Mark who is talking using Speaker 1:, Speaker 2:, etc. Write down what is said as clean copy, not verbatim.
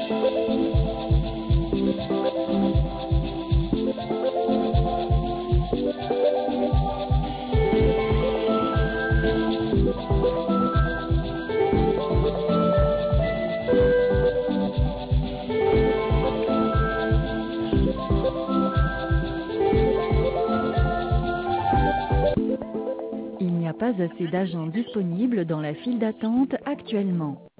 Speaker 1: Il n'y a pas assez d'agents disponibles dans la file d'attente actuellement.